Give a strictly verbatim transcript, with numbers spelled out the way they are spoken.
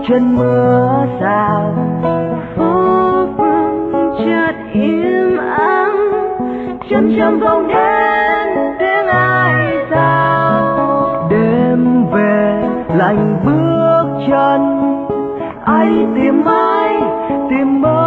chân mưa rào, phố phường chợt im ắng, chậm chậm vọng đến tiếng ai rao. Đêm về lạnh bước chân, ai tìm ai tìm mơ